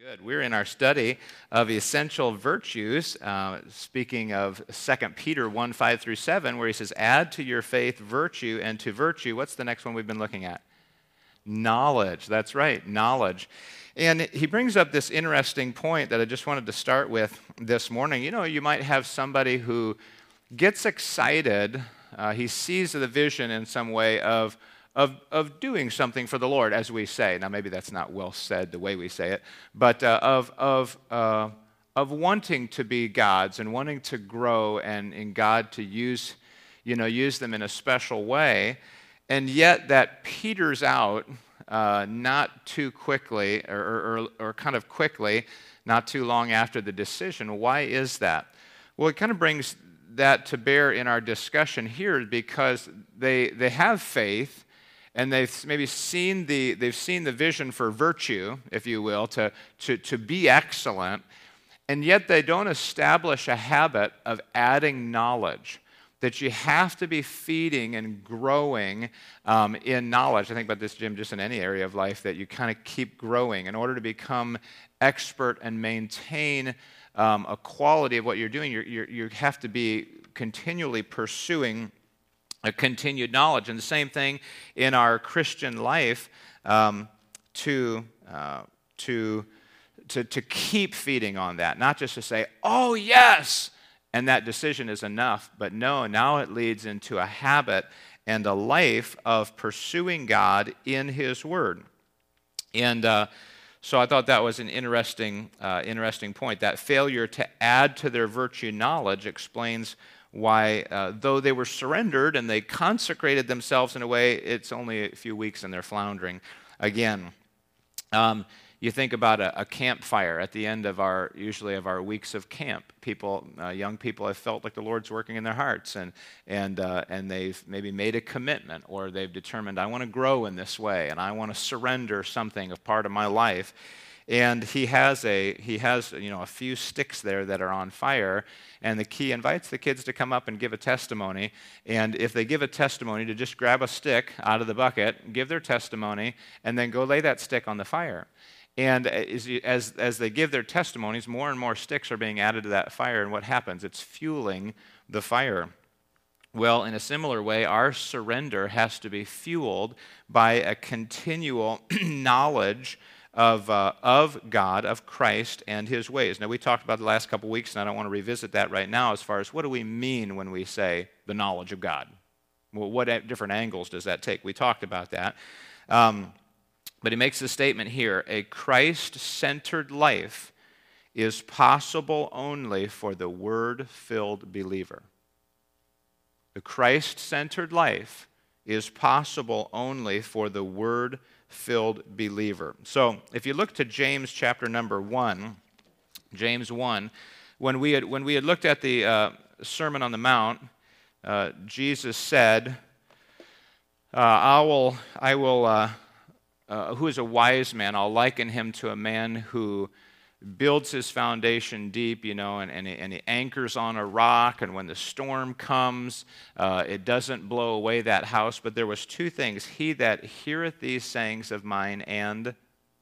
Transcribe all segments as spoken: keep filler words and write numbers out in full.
Good. We're in our study of essential virtues, uh, speaking of Second Peter one, five through seven, where he says, add to your faith virtue, and to virtue, what's the next one we've been looking at? Knowledge. That's right, knowledge. And he brings up this interesting point that I just wanted to start with this morning. You know, you might have somebody who gets excited, uh, he sees the vision in some way of Of, of doing something for the Lord, as we say. Now, maybe that's not well said the way we say it, but uh, of, of, uh, of wanting to be God's and wanting to grow and in God to use, you know, use them in a special way, and yet that peters out uh, not too quickly, or, or, or kind of quickly, not too long after the decision. Why is that? Well, it kind of brings that to bear in our discussion here because they they have faith, and they've maybe seen the they've seen the vision for virtue, if you will, to, to, to be excellent, and yet they don't establish a habit of adding knowledge, that you have to be feeding and growing um, in knowledge. I think about this, Jim, just in any area of life, that you kind of keep growing in order to become expert and maintain um, a quality of what you're doing. You're, you're, you have to be continually pursuing a continued knowledge. And the same thing in our Christian life, um, to, uh, to, to, to keep feeding on that, not just to say, oh, yes, and that decision is enough, but no, now it leads into a habit and a life of pursuing God in His Word. And uh, so I thought that was an interesting, uh, interesting point. That failure to add to their virtue knowledge explains why, uh, though they were surrendered and they consecrated themselves in a way, it's only a few weeks and they're floundering again. Um, you think about a, a campfire at the end of our, usually of our weeks of camp. People, uh, young people have felt like the Lord's working in their hearts, and and uh, and they've maybe made a commitment, or they've determined, I want to grow in this way, and I want to surrender something of part of my life. And he has a he has you know a few sticks there that are on fire, and the key invites the kids to come up and give a testimony. And if they give a testimony, to just grab a stick out of the bucket, give their testimony, and then go lay that stick on the fire. And as as, as they give their testimonies, more and more sticks are being added to that fire. And what happens? It's fueling the fire. Well, in a similar way, our surrender has to be fueled by a continual knowledge Of, uh, of God, of Christ, and His ways. Now, we talked about the last couple weeks, and I don't want to revisit that right now, as far as what do we mean when we say the knowledge of God? Well, what different angles does that take? We talked about that. Um, but he makes the statement here, a Christ-centered life is possible only for the Word-filled believer. The Christ-centered life is possible only for the Word-filled believer. So, if you look to James chapter number one, James one, when we had when we had looked at the uh, Sermon on the Mount, uh, Jesus said, uh, "I will, I will. Uh, uh, who is a wise man? I'll liken him to a man who builds his foundation deep, you know, and, and, he, and he anchors on a rock, and when the storm comes, uh, it doesn't blow away that house." But there was two things. He that heareth these sayings of mine and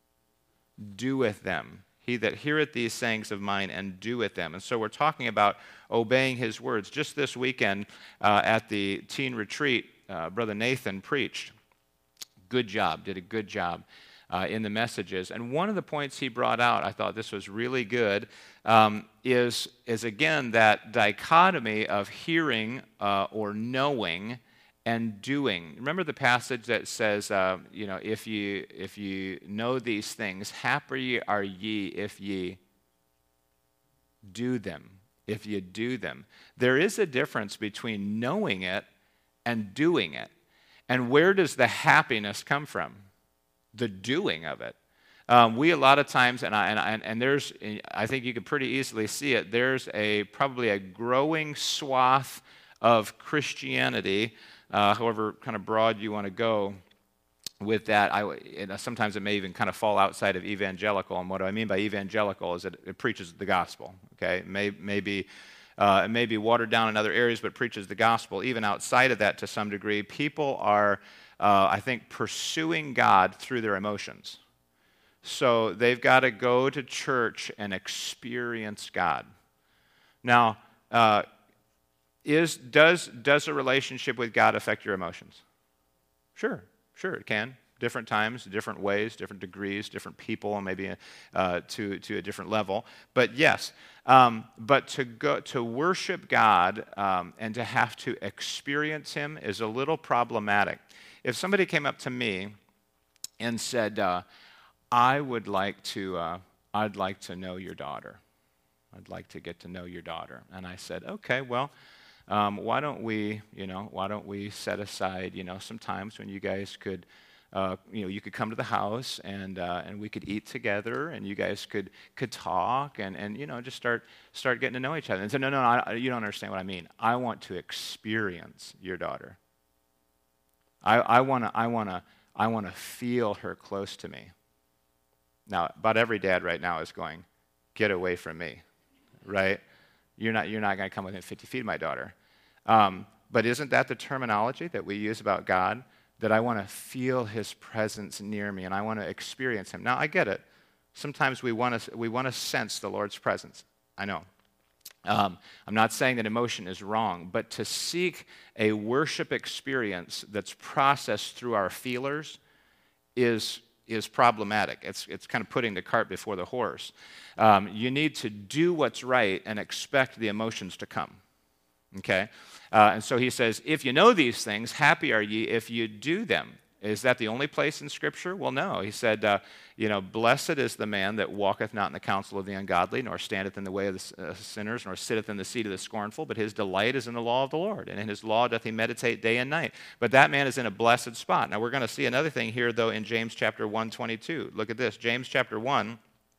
doeth them. He that heareth these sayings of mine and doeth them. And so we're talking about obeying his words. Just this weekend uh, at the teen retreat, uh, Brother Nathan preached. Good job, did a good job. Uh, in the messages. And one of the points he brought out, I thought this was really good, um, is, is again that dichotomy of hearing uh, or knowing and doing. Remember the passage that says, uh, you know, if you if you know these things, happy are ye if ye do them. If you do them. There is a difference between knowing it and doing it. And where does the happiness come from? The doing of it. Um, we a lot of times, and, I, and, and there's, I think you can pretty easily see it, there's a probably a growing swath of Christianity, uh, however kind of broad you want to go with that. I, and sometimes it may even kind of fall outside of evangelical, and what I mean by evangelical is that it preaches the gospel, okay? It may, may be, uh, it may be watered down in other areas, but preaches the gospel. Even outside of that to some degree, people are Uh, I think, pursuing God through their emotions. So they've got to go to church and experience God. Now, uh, is does does a relationship with God affect your emotions? Sure, sure it can. Different times, different ways, different degrees, different people, maybe uh, to to a different level. But yes, um, but to go to worship God um, and to have to experience Him is a little problematic. If somebody came up to me and said, uh, "I would like to, uh, I'd like to know your daughter. I'd like to get to know your daughter," and I said, "Okay, well." Um, why don't we, you know, why don't we set aside, you know, some times when you guys could, uh, you know, you could come to the house and uh, and we could eat together and you guys could could talk and, and you know just start start getting to know each other. And said, no, no, no, I, you don't understand what I mean. I want to experience your daughter. I I want to I want to I want to feel her close to me. Now, about every dad right now is going, get away from me, right? You're not you're not going to come within fifty feet of my daughter. Um, but isn't that the terminology that we use about God? That I want to feel His presence near me and I want to experience Him. Now, I get it. Sometimes we want to we want to sense the Lord's presence. I know. Um, I'm not saying that emotion is wrong, but to seek a worship experience that's processed through our feelers is is problematic. It's it's kind of putting the cart before the horse. Um, you need to do what's right and expect the emotions to come. Okay? Uh, and so he says, if you know these things, happy are ye if you do them. Is that the only place in Scripture? Well, no. He said, uh, you know, blessed is the man that walketh not in the counsel of the ungodly, nor standeth in the way of the uh, sinners, nor sitteth in the seat of the scornful, but his delight is in the law of the Lord, and in his law doth he meditate day and night. But that man is in a blessed spot. Now, we're going to see another thing here, though, in James chapter one, twenty-two. Look at this. James chapter one,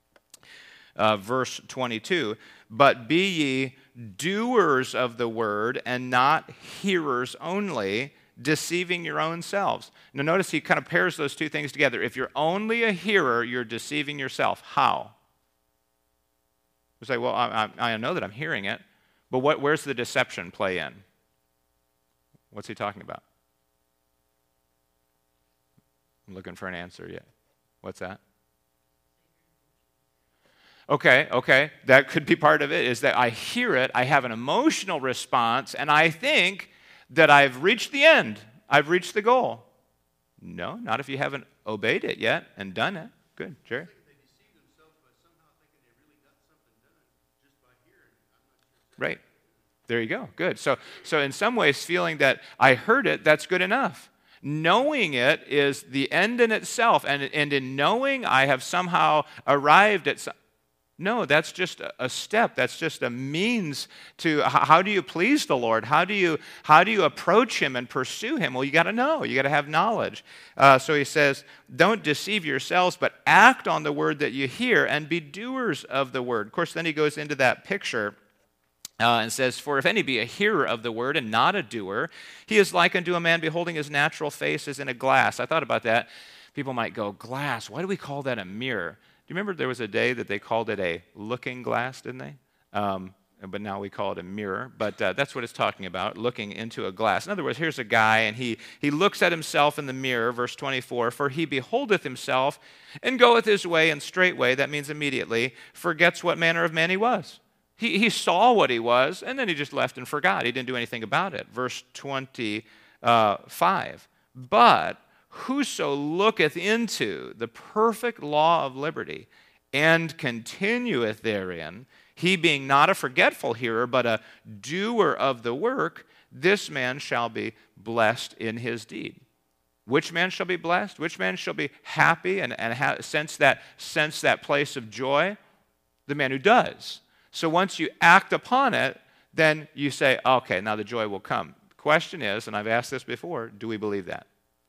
uh, verse twenty-two. But be ye doers of the word, and not hearers only, deceiving your own selves. Now notice he kind of pairs those two things together. If you're only a hearer, you're deceiving yourself. How? You say, well, I, I, I know that I'm hearing it, but what, where's the deception play in? What's he talking about? I'm looking for an answer yet. What's that? Okay, okay, that could be part of it, is that I hear it, I have an emotional response, and I think that I've reached the end. I've reached the goal. No, not if you haven't obeyed it yet and done it. Good, Jerry? Right. There you go. Good. So, so in some ways, feeling that I heard it, that's good enough. Knowing it is the end in itself, and, and in knowing I have somehow arrived at some, no, that's just a step. That's just a means to how do you please the Lord? How do you how do you approach Him and pursue Him? Well, you got to know. You got to have knowledge. Uh, so he says, don't deceive yourselves, but act on the word that you hear and be doers of the word. Of course, then he goes into that picture uh, and says, for if any be a hearer of the word and not a doer, he is like unto a man beholding his natural face as in a glass. I thought about that. People might go, glass, why do we call that a mirror? Do you remember there was a day that they called it a looking glass, didn't they? Um, but now we call it a mirror. But uh, that's what it's talking about, looking into a glass. In other words, here's a guy, and he, he looks at himself in the mirror, verse twenty-four, for he beholdeth himself and goeth his way, and straightway, that means immediately, forgets what manner of man he was. He, he saw what he was, and then he just left and forgot. He didn't do anything about it. Verse twenty-five, but whoso looketh into the perfect law of liberty and continueth therein, he being not a forgetful hearer, but a doer of the work, this man shall be blessed in his deed. Which man shall be blessed? Which man shall be happy and, and ha- sense that, sense that place of joy? The man who does. So once you act upon it, then you say, okay, now the joy will come. The question is, and I've asked this before, do we believe that?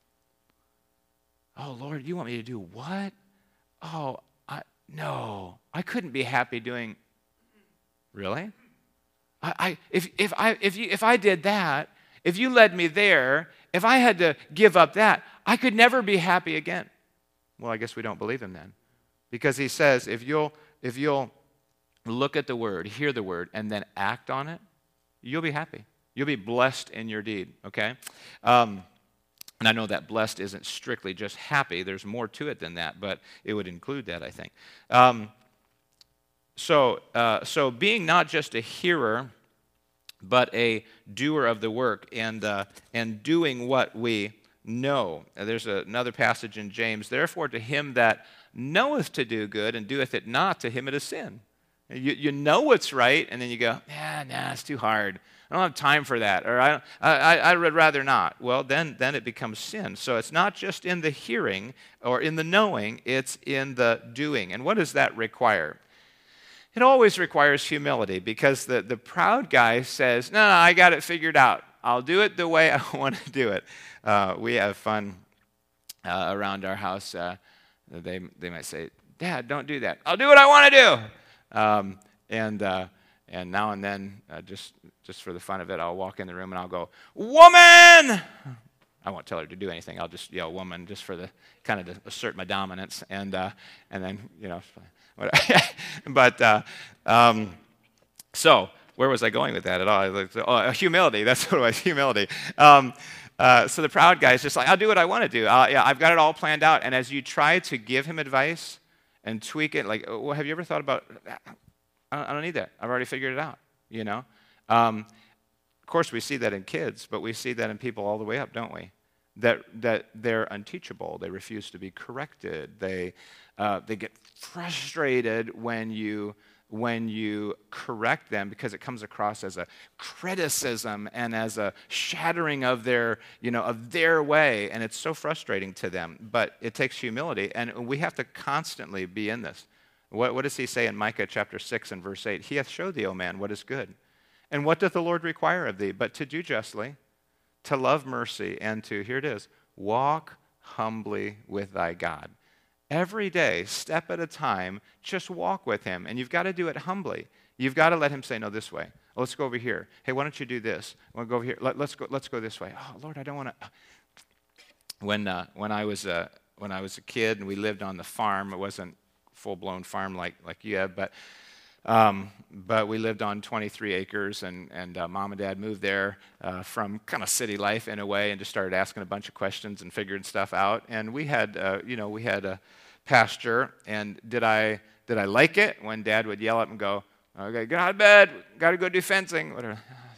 Oh, Lord, you want me to do what? Oh, I, no, I couldn't be happy doing. Really? I, I if if I if you if I did that, if you led me there, if I had to give up that, I could never be happy again. Well, I guess we don't believe him then, because he says if you'll if you'll look at the word, hear the word, and then act on it, you'll be happy. You'll be blessed in your deed. Okay. Um, And I know that blessed isn't strictly just happy. There's more to it than that, but it would include that, I think. Um, so, uh, so being not just a hearer, but a doer of the work, and uh, and doing what we know. Uh, There's a, another passage in James. Therefore, to him that knoweth to do good and doeth it not, to him it is sin. You, you know what's right, and then you go, nah, nah, it's too hard. I don't have time for that, or I, I, I would rather not. Well, then, then it becomes sin. So it's not just in the hearing or in the knowing, it's in the doing. And what does that require? It always requires humility, because the, the proud guy says, no, no, I got it figured out. I'll do it the way I want to do it. Uh, we have fun uh, around our house. Uh, they, they might say, Dad, don't do that. I'll do what I want to do. Um, and uh, and now and then, uh, just, just for the fun of it, I'll walk in the room and I'll go, woman! I won't tell her to do anything. I'll just yell woman just for the kind of to assert my dominance. And, uh, and then, you know, but uh, um, so where was I going with that at all? Like, oh, humility. That's what it was, humility. Um, uh, so the proud guy is just like, I'll do what I want to do. Uh, yeah, I've got it all planned out. And as you try to give him advice and tweak it, like, well, have you ever thought about, I don't, I don't need that. I've already figured it out, you know? Um, of course, we see that in kids, but we see that in people all the way up, don't we? That that they're unteachable. They refuse to be corrected. They uh, they get frustrated when you when you correct them, because it comes across as a criticism and as a shattering of their you know of their way, and it's so frustrating to them. But it takes humility, and we have to constantly be in this. What, what does he say in Micah chapter six and verse eight? He hath showed thee, O man, what is good, and what doth the Lord require of thee, but to do justly, to love mercy, and to, here it is, walk humbly with thy God. Every day, step at a time, just walk with him. And you've got to do it humbly. You've got to let him say, no, this way. Oh, let's go over here. Hey, why don't you do this? I want to go over here. Let, let's go. Let's go this way. Oh, Lord, I don't want to. When uh, when I was uh, when I was a kid and we lived on the farm, it wasn't full blown farm like like you have, but. Um, but we lived on twenty-three acres, and, and uh, Mom and Dad moved there uh, from kind of city life in a way, and just started asking a bunch of questions and figuring stuff out. And we had, uh, you know, we had a pasture. And did I did I like it when Dad would yell up and go, "Okay, get out of bed, got to go do fencing," whatever.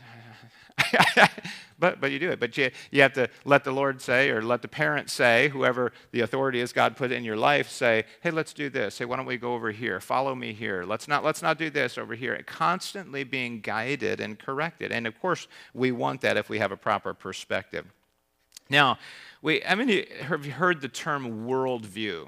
But but you do it. But you, you have to let the Lord say, or let the parent say, whoever the authority is God put in your life, say, hey, let's do this. Hey, why don't we go over here? Follow me here. Let's not let's not do this over here. Constantly being guided and corrected. And of course, we want that if we have a proper perspective. Now, we I mean, have you heard the term worldview?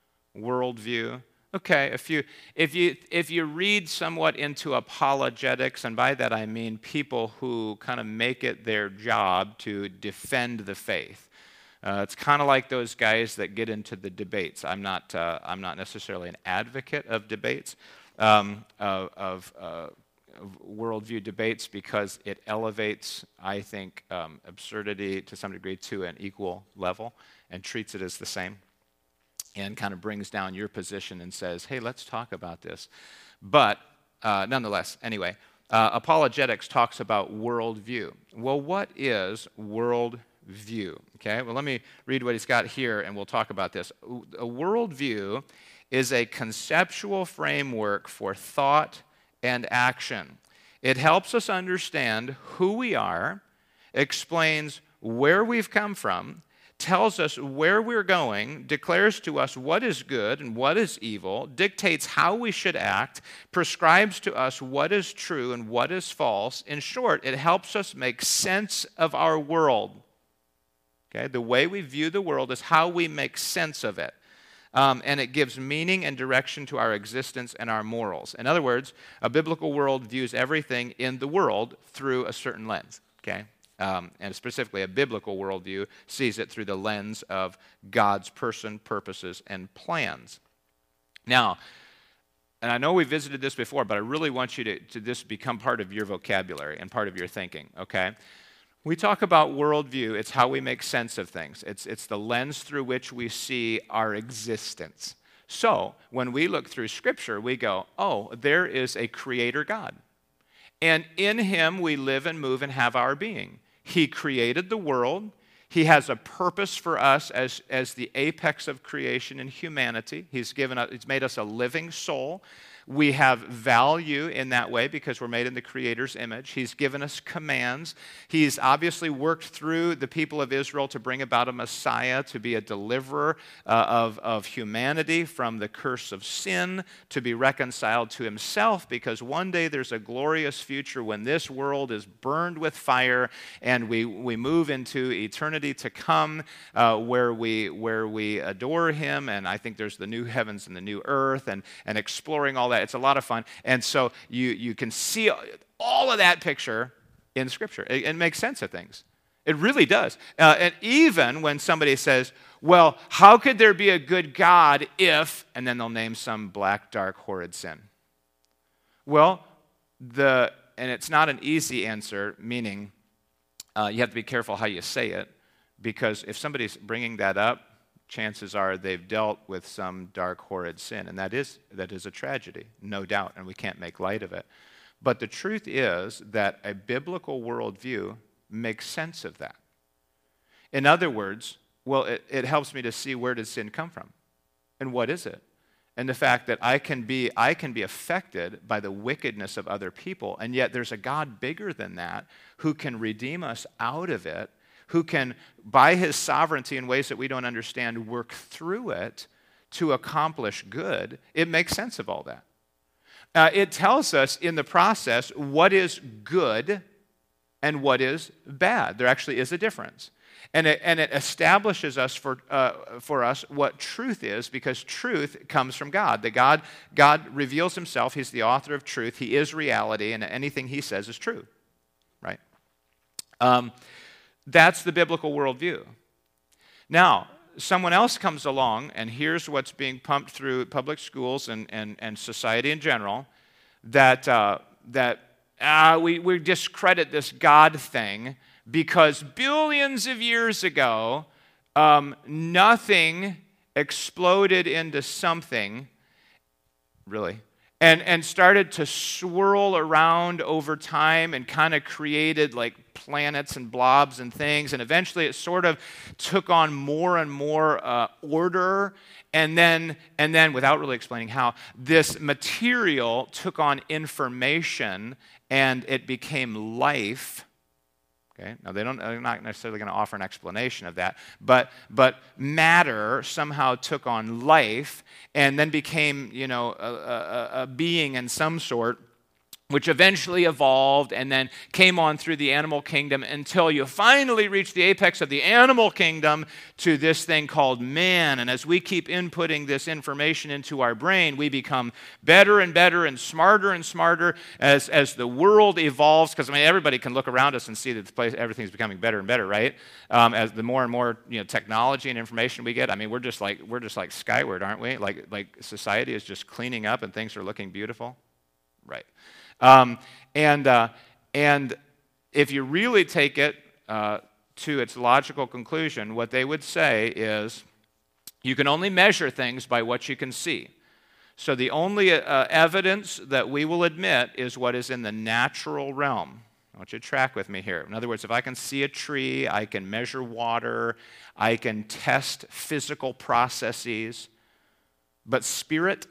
Worldview. Okay, if you if you if you read somewhat into apologetics, and by that I mean people who kind of make it their job to defend the faith. Uh, it's kind of like those guys that get into the debates. I'm not uh, I'm not necessarily an advocate of debates, um, of, of, uh, of worldview debates, because it elevates, I think, um, absurdity to some degree to an equal level and treats it as the same, and kind of brings down your position and says, hey, let's talk about this. But uh, nonetheless, anyway, uh, apologetics talks about worldview. Well, what is worldview? Okay, well, let me read what he's got here, and we'll talk about this. A worldview is a conceptual framework for thought and action. It helps us understand who we are, explains where we've come from, tells us where we're going, declares to us what is good and what is evil, dictates how we should act, prescribes to us what is true and what is false. In short, it helps us make sense of our world. Okay? The way we view the world is how we make sense of it. Um, and it gives meaning and direction to our existence and our morals. In other words, a biblical world views everything in the world through a certain lens. Okay? Um, and specifically, a biblical worldview sees it through the lens of God's person, purposes, and plans. Now, and I know we visited this before, but I really want you to, to this become part of your vocabulary and part of your thinking, okay? We talk about worldview. It's how we make sense of things. It's, it's the lens through which we see our existence. So, when we look through Scripture, we go, oh, there is a creator God. And in him we live and move and have our being. He created the world. He has a purpose for us as, as the apex of creation and humanity. He's given us, he's made us a living soul. We have value in that way because we're made in the Creator's image. He's given us commands. He's obviously worked through the people of Israel to bring about a Messiah, to be a deliverer uh, of, of humanity from the curse of sin, to be reconciled to himself, because one day there's a glorious future when this world is burned with fire and we, we move into eternity to come uh, where, we, where we adore him. And I think there's the new heavens and the new earth and, and exploring all that. It's a lot of fun. And so you, you can see all of that picture in Scripture. It, it makes sense of things. It really does. Uh, and even when somebody says, well, how could there be a good God if, and then they'll name some black, dark, horrid sin. Well, the and it's not an easy answer, meaning uh, you have to be careful how you say it, because if somebody's bringing that up, chances are they've dealt with some dark, horrid sin, and that is that is a tragedy, no doubt, and we can't make light of it. But the truth is that a biblical worldview makes sense of that. In other words, well, it, it helps me to see where does sin come from, and what is it, and the fact that I can be I can be affected by the wickedness of other people, and yet there's a God bigger than that who can redeem us out of it, who can, by his sovereignty in ways that we don't understand, work through it to accomplish good. It makes sense of all that. Uh, it tells us in the process what is good and what is bad. There actually is a difference. And it, and it establishes us for, uh, for us what truth is, because truth comes from God. That God, God reveals himself. He's the author of truth. He is reality, and anything he says is true. Right? Um, That's the biblical worldview. Now, someone else comes along, and here's what's being pumped through public schools and, and, and society in general, that, uh, that uh, we, we discredit this God thing because billions of years ago, um, nothing exploded into something, really, and, and started to swirl around over time and kind of created like planets and blobs and things, and eventually it sort of took on more and more uh, order, and then, and then, without really explaining how, this material took on information and it became life. Okay, now they don't, they're not necessarily going to offer an explanation of that, but but matter somehow took on life and then became, you know, a, a, a being in some sort, which eventually evolved and then came on through the animal kingdom until you finally reach the apex of the animal kingdom to this thing called man. And as we keep inputting this information into our brain, we become better and better and smarter and smarter as, as the world evolves. Because, I mean, everybody can look around us and see that the place, everything's becoming better and better, right? Um, as the more and more, you know, technology and information we get, I mean, we're just like we're just like skyward, aren't we? Like like society is just cleaning up and things are looking beautiful, right? Um, and, uh, and if you really take it uh, to its logical conclusion, what they would say is you can only measure things by what you can see. So the only uh, evidence that we will admit is what is in the natural realm. I want you to track with me here. In other words, if I can see a tree, I can measure water, I can test physical processes, but spirit,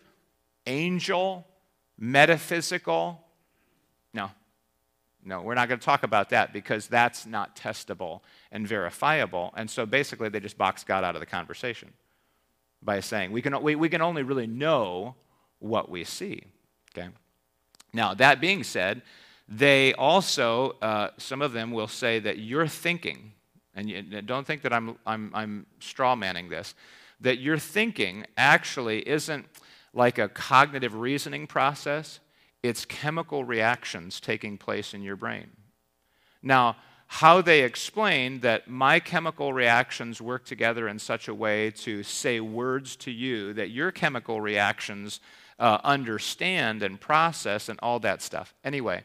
angel, metaphysical, no, no, we're not going to talk about that because that's not testable and verifiable. And so basically they just box God out of the conversation by saying we can, we, we can only really know what we see. Okay. Now, that being said, they also, uh, some of them will say that your thinking, and you, don't think that I'm, I'm, I'm straw-manning this, that your thinking actually isn't like a cognitive reasoning process. It's chemical reactions taking place in your brain. Now, how they explain that my chemical reactions work together in such a way to say words to you that your chemical reactions uh, understand and process and all that stuff. Anyway,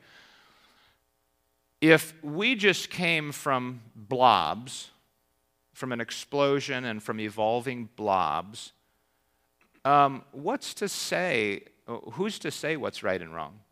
if we just came from blobs, from an explosion and from evolving blobs, um, what's to say, who's to say what's right and wrong?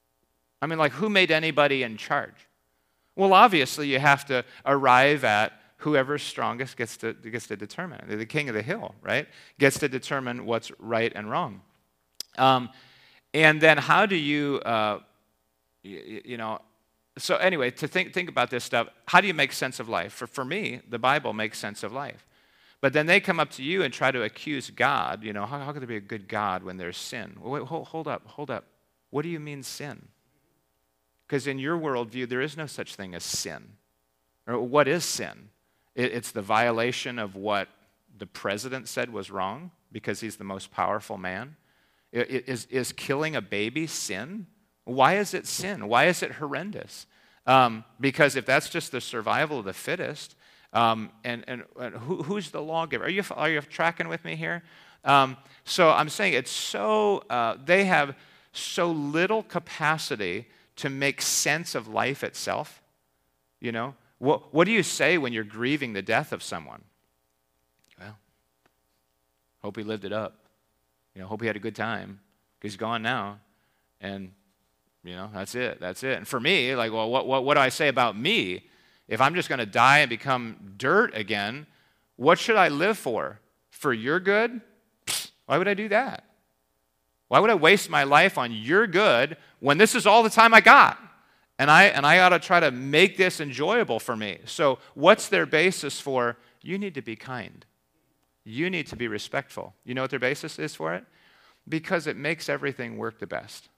I mean, like, who made anybody in charge? Well, obviously, you have to arrive at whoever's strongest gets to, gets to determine it. The king of the hill, right, gets to determine what's right and wrong. Um, and then how do you, uh, you, you know, so anyway, to think, think about this stuff, how do you make sense of life? For, for me, the Bible makes sense of life. But then they come up to you and try to accuse God. You know, how, how could there be a good God when there's sin? Well, wait, hold, hold up, hold up. What do you mean sin? Because in your worldview, there is no such thing as sin. Or what is sin? It, it's the violation of what the president said was wrong because he's the most powerful man. It, it, is, is killing a baby sin? Why is it sin? Why is it horrendous? Um, because if that's just the survival of the fittest, um, and, and, and who, who's the lawgiver? Are you, are you tracking with me here? Um, so I'm saying it's so, uh, they have so little capacity to make sense of life itself. You know, what, what do you say when you're grieving the death of someone? Well, hope he lived it up. You know, hope he had a good time because he's gone now. And, you know, that's it. That's it. And for me, like, well, what, what, what do I say about me? If I'm just going to die and become dirt again, what should I live for? For your good? Why would I do that? Why would I waste my life on your good when this is all the time I got? And I and I ought to try to make this enjoyable for me. So what's their basis for? You need to be kind. You need to be respectful. You know what their basis is for it? Because it makes everything work the best.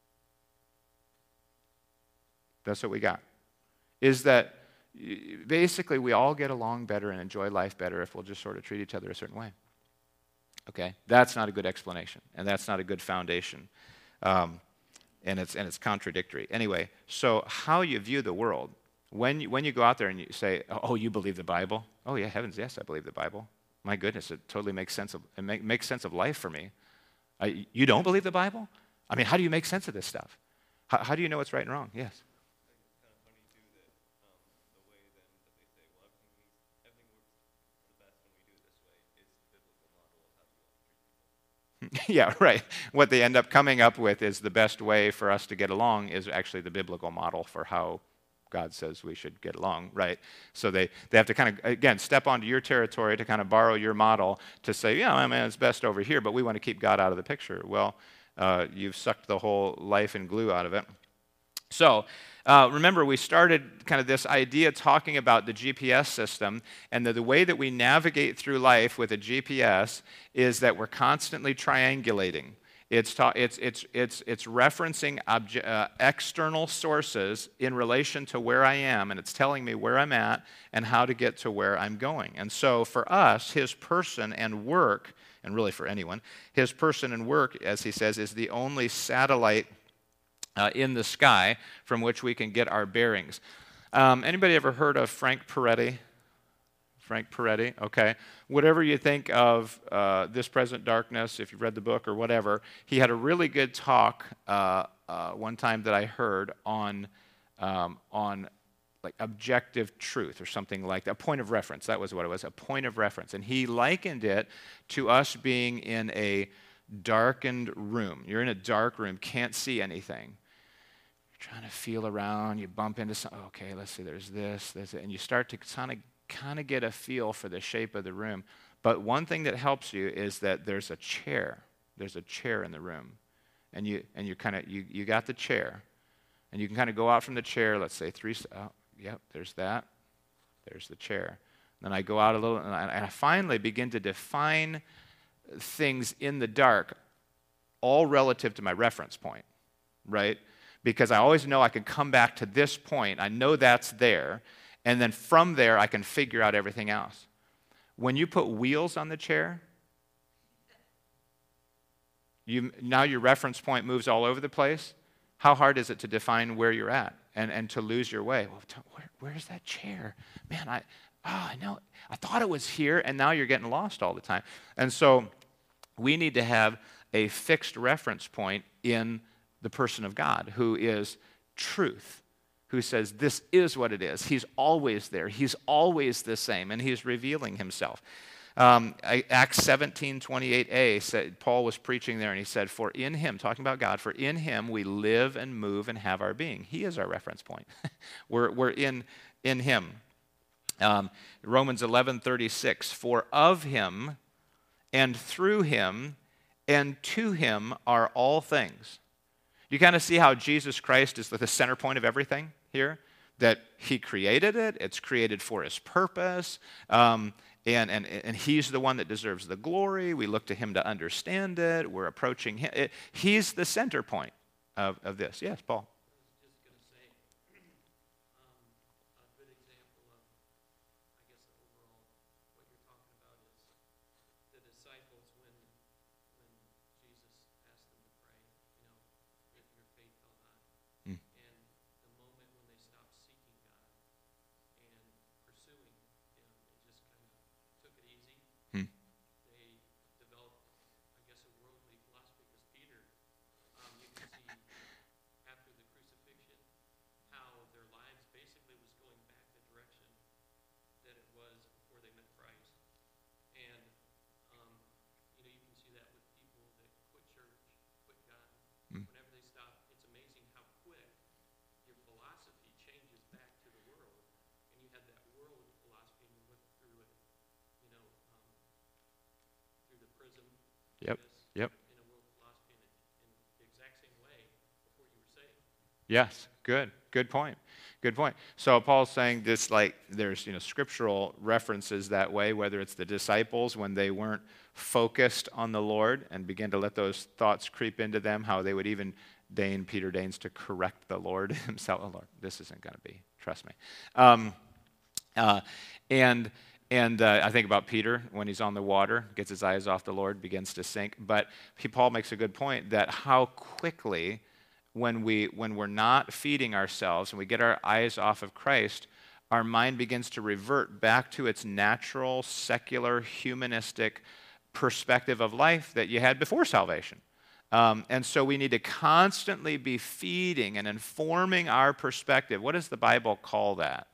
That's what we got. Is that basically we all get along better and enjoy life better if we'll just sort of treat each other a certain way. Okay? That's not a good explanation, and that's not a good foundation. Um, and it's and it's contradictory. Anyway, so how you view the world, when you, when you go out there and you say, oh, you believe the Bible? Oh, yeah, heavens, yes, I believe the Bible. My goodness, it totally makes sense of, it make, makes sense of life for me. I, you don't believe the Bible? I mean, how do you make sense of this stuff? How, how do you know what's right and wrong? Yes? Yeah, right. What they end up coming up with is the best way for us to get along is actually the biblical model for how God says we should get along, right? So they, they have to kind of, again, step onto your territory to kind of borrow your model to say, yeah, I mean, it's best over here, but we want to keep God out of the picture. Well, uh, you've sucked the whole life and glue out of it. So uh, remember, we started kind of this idea talking about the G P S system, and the, the way that we navigate through life with a G P S is that we're constantly triangulating. It's, ta- it's, it's, it's, it's referencing obje- uh, external sources in relation to where I am, and it's telling me where I'm at and how to get to where I'm going. And so for us, his person and work, and really for anyone, his person and work, as he says, is the only satellite Uh, in the sky from which we can get our bearings. Um, anybody ever heard of Frank Peretti? Frank Peretti, okay. Whatever you think of uh, This Present Darkness, if you've read the book or whatever, he had a really good talk uh, uh, one time that I heard on um, on like objective truth or something like that, a point of reference. That was what it was, a point of reference. And he likened it to us being in a darkened room. You're in a dark room, can't see anything. Trying to feel around, you bump into something, okay, let's see, there's this, there's it, and you start to kind of kind of get a feel for the shape of the room. But one thing that helps you is that there's a chair. There's a chair in the room. And you and you kind of, you, you got the chair. And you can kind of go out from the chair, let's say three, oh, yep, there's that. There's the chair. Then I go out a little, and I, and I finally begin to define things in the dark, all relative to my reference point, right? Because I always know I can come back to this point. I know that's there. And then from there, I can figure out everything else. When you put wheels on the chair, you, now your reference point moves all over the place. How hard is it to define where you're at and, and to lose your way? Well, where, where's that chair? Man, I, oh, I know. I thought it was here, and now you're getting lost all the time. And so we need to have a fixed reference point in the person of God, who is truth, who says this is what it is. He's always there. He's always the same, and he's revealing himself. Um, Acts seventeen twenty-eight a, said, Paul was preaching there, and he said, for in him, talking about God, for in him we live and move and have our being. He is our reference point. we're we're in, in him. Um, Romans eleven thirty-six, for of him and through him and to him are all things. You kind of see how Jesus Christ is the center point of everything here? That he created it, it's created for his purpose, um, and, and, and he's the one that deserves the glory. We look to him to understand it. We're approaching him. It, he's the center point of, of this. Yes, Paul? Yep, yep. Yes, good, good point, good point. So Paul's saying this, like, there's, you know, scriptural references that way, whether it's the disciples when they weren't focused on the Lord and began to let those thoughts creep into them, how they would even deign, Peter deigns to correct the Lord himself. Oh, Lord, this isn't going to be, trust me. Um, uh, and And uh, I think about Peter when he's on the water, gets his eyes off the Lord, begins to sink. But he, Paul makes a good point that how quickly, when, we, when we're not feeding ourselves and we get our eyes off of Christ, our mind begins to revert back to its natural, secular, humanistic perspective of life that you had before salvation. Um, and so we need to constantly be feeding and informing our perspective. What does the Bible call that?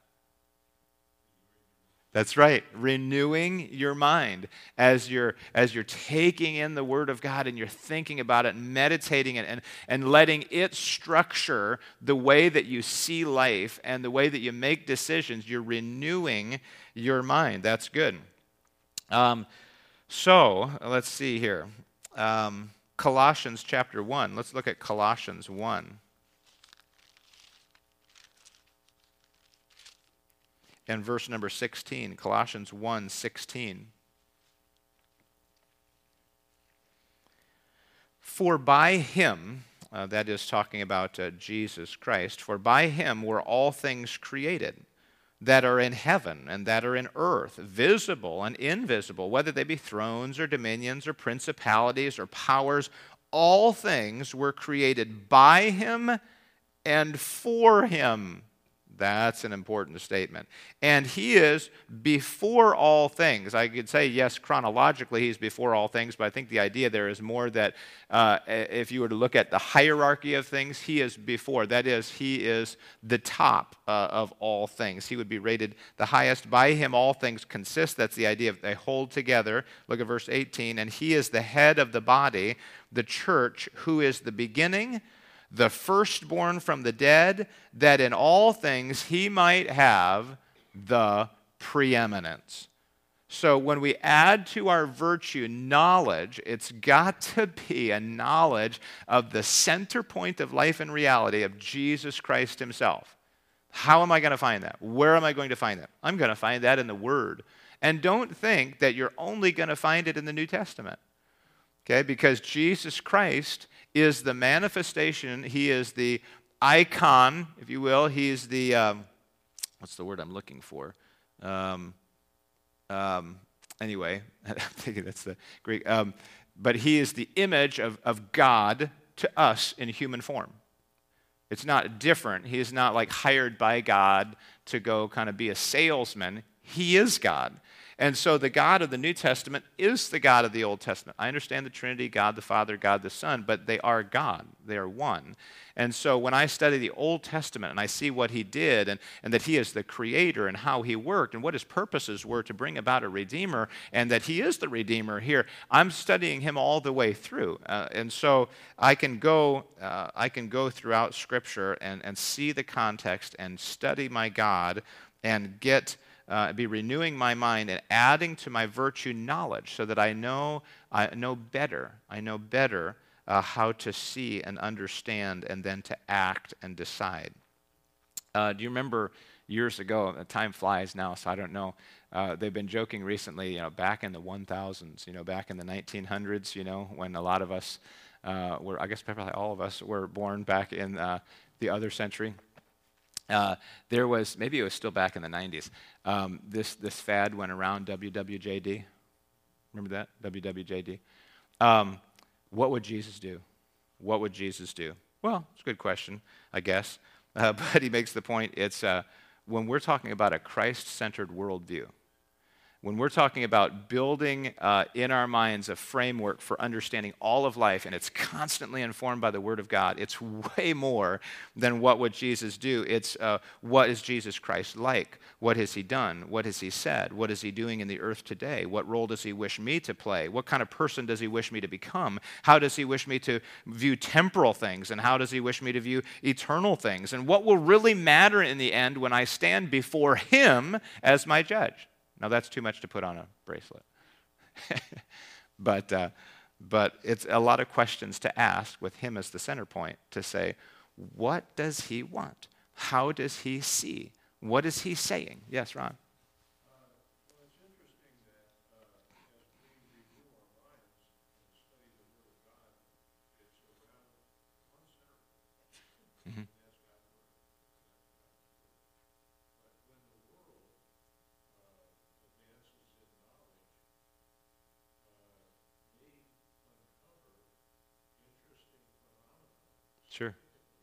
That's right, renewing your mind as you're, as you're taking in the Word of God and you're thinking about it and meditating it and, and letting it structure the way that you see life and the way that you make decisions. You're renewing your mind. That's good. Um, so, let's see here. Um, Colossians chapter one. Let's look at Colossians one. And verse number sixteen, Colossians one sixteen. For by him, uh, that is talking about uh, Jesus Christ, for by him were all things created that are in heaven and that are in earth, visible and invisible, whether they be thrones or dominions or principalities or powers, all things were created by him and for him. That's an important statement. And he is before all things. I could say, yes, chronologically he's before all things, but I think the idea there is more that uh, if you were to look at the hierarchy of things, he is before. That is, he is the top uh, of all things. He would be rated the highest. By him all things consist. That's the idea of they hold together. Look at verse eighteen. And he is the head of the body, the church, who is the beginning, the firstborn from the dead, that in all things he might have the preeminence. So when we add to our virtue knowledge, it's got to be a knowledge of the center point of life and reality of Jesus Christ himself. How am I going to find that? Where am I going to find that? I'm going to find that in the Word. And don't think that you're only going to find it in the New Testament. Okay, because Jesus Christ is the manifestation. He is the icon, if you will. He is the, um, what's the word I'm looking for? Um, um, anyway, I'm thinking that's the Greek. Um, but he is the image of, of God to us in human form. It's not different. He is not like hired by God to go kind of be a salesman. He is God. And so the God of the New Testament is the God of the Old Testament. I understand the Trinity, God the Father, God the Son, but they are God. They are one. And so when I study the Old Testament and I see what he did and, and that he is the creator and how he worked and what his purposes were to bring about a Redeemer and that he is the Redeemer here, I'm studying him all the way through. Uh, and so I can go uh, I can go throughout Scripture and, and see the context and study my God and get uh, be renewing my mind and adding to my virtue knowledge so that I know, I know better. I know better uh, how to see and understand and then to act and decide. Uh, do you remember years ago, time flies now, so I don't know, uh, they've been joking recently, you know, back in the one thousands, you know, back in the nineteen hundreds, you know, when a lot of us uh, were, I guess probably all of us were born back in uh, the other century. Uh, there was, maybe it was still back in the nineties, um, this, this fad went around, W W J D. Remember that? W W J D. Um, what would Jesus do? What would Jesus do? Well, it's a good question, I guess. Uh, but he makes the point, it's uh, when we're talking about a Christ-centered worldview, when we're talking about building uh, in our minds a framework for understanding all of life, and it's constantly informed by the Word of God, it's way more than what would Jesus do. It's uh, what is Jesus Christ like? What has he done? What has he said? What is he doing in the earth today? What role does he wish me to play? What kind of person does he wish me to become? How does he wish me to view temporal things? And how does he wish me to view eternal things? And what will really matter in the end when I stand before him as my judge? Now, that's too much to put on a bracelet. but, uh, but it's a lot of questions to ask with him as the center point to say, what does he want? How does he see? What is he saying? Yes, Ron? Mm-hmm. Sure.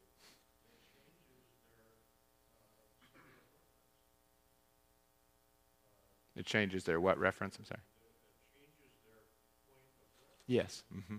It changes their what reference? I'm sorry. Yes. Mm-hmm.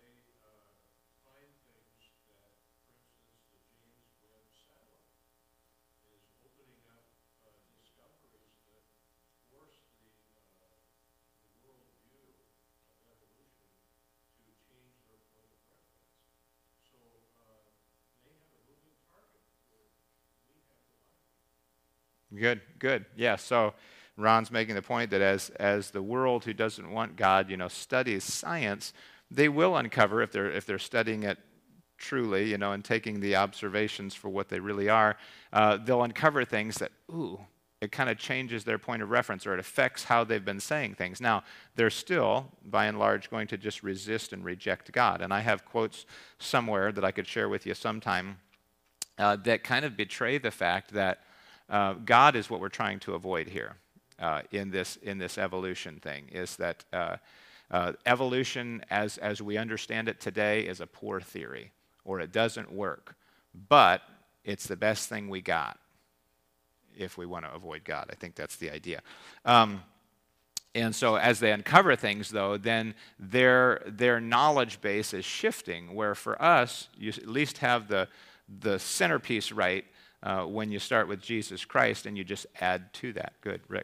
Good, good. Yeah, so Ron's making the point that as as the world who doesn't want God, you know, studies science, they will uncover, if they're if they're studying it truly, you know, and taking the observations for what they really are, uh, they'll uncover things that, ooh, it kind of changes their point of reference, or it affects how they've been saying things. Now, they're still, by and large, going to just resist and reject God. And I have quotes somewhere that I could share with you sometime uh, that kind of betray the fact that Uh, God is what we're trying to avoid here uh, in this in this evolution thing, is that uh, uh, evolution as, as we understand it today is a poor theory, or it doesn't work. But it's the best thing we got if we want to avoid God. I think that's the idea. Um, and so as they uncover things, though, then their, their knowledge base is shifting, where for us, you at least have the, the centerpiece right, Uh, when you start with Jesus Christ and you just add to that. Good, Rick.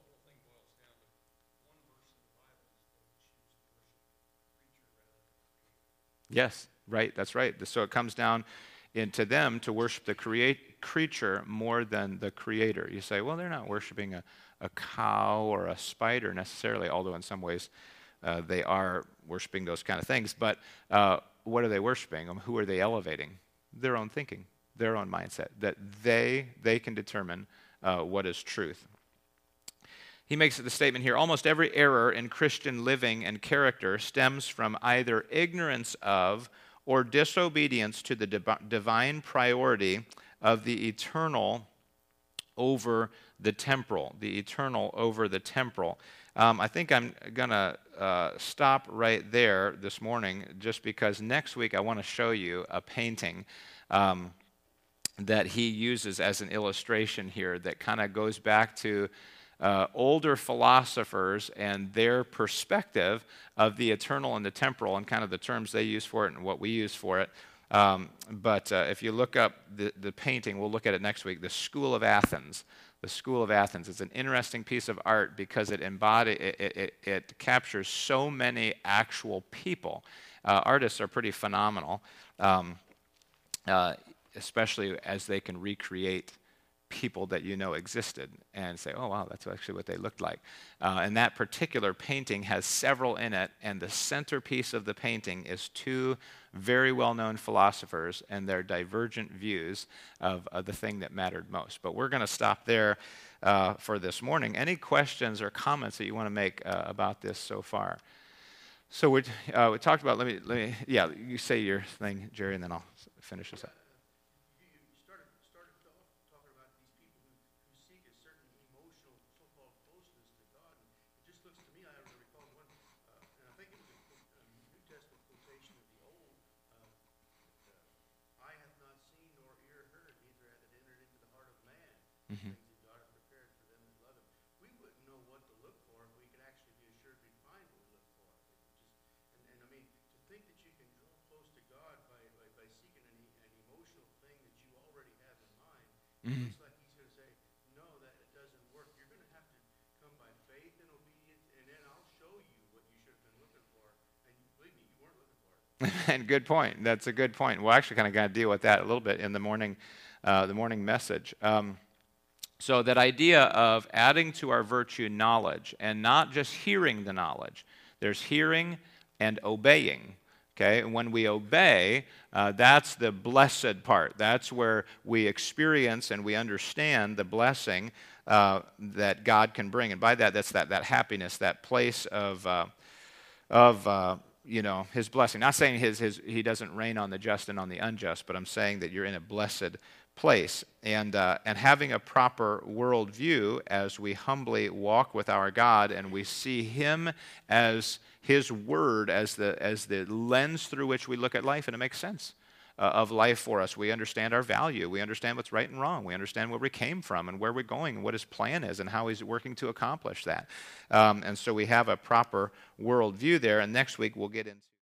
Yes, right, that's right. So it comes down into them to worship the create, creature more than the creator. You say, well, they're not worshiping a, a cow or a spider necessarily, although in some ways uh, they are worshiping those kind of things. But uh, what are they worshiping? Um, who are they elevating? Their own thinking. Their own mindset, that they they can determine uh, what is truth. He makes the statement here, almost every error in Christian living and character stems from either ignorance of or disobedience to the div- divine priority of the eternal over the temporal, the eternal over the temporal. Um, I think I'm going to uh, stop right there this morning, just because next week I want to show you a painting um, that he uses as an illustration here that kind of goes back to uh, older philosophers and their perspective of the eternal and the temporal, and kind of the terms they use for it and what we use for it. Um, but uh, if you look up the, the painting, we'll look at it next week, the School of Athens. The School of Athens. It's an interesting piece of art because it embody it, it, it captures so many actual people. Uh, artists are pretty phenomenal. Um, uh, especially as they can recreate people that you know existed and say, oh, wow, that's actually what they looked like. Uh, and that particular painting has several in it, and the centerpiece of the painting is two very well-known philosophers and their divergent views of, of the thing that mattered most. But we're going to stop there uh, for this morning. Any questions or comments that you want to make uh, about this so far? So we uh, we talked about, let me, let me, yeah, you say your thing, Jerry, and then I'll finish this up. Mm-hmm. Mm-hmm. It's like he's going to say, no, that it doesn't work. You're going to have to come by faith and obedience, and then I'll show you what you should have been looking for. And believe me, you weren't looking for it. And good point. That's a good point. We're actually kind of going to deal with that a little bit in the morning, uh, the morning message. Um, so that idea of adding to our virtue knowledge, and not just hearing the knowledge. There's hearing and obeying. Okay, and when we obey, uh, that's the blessed part. That's where we experience and we understand the blessing uh, that God can bring. And by that, that's that, that happiness, that place of, uh, of uh, you know, His blessing. Not saying his, his, He doesn't reign on the just and on the unjust, but I'm saying that you're in a blessed place. And, uh, and having a proper worldview as we humbly walk with our God and we see Him as His Word as the, as the lens through which we look at life, and it makes sense uh, of life for us. We understand our value. We understand what's right and wrong. We understand where we came from and where we're going and what His plan is and how He's working to accomplish that. Um, and so we have a proper worldview there, and next week we'll get into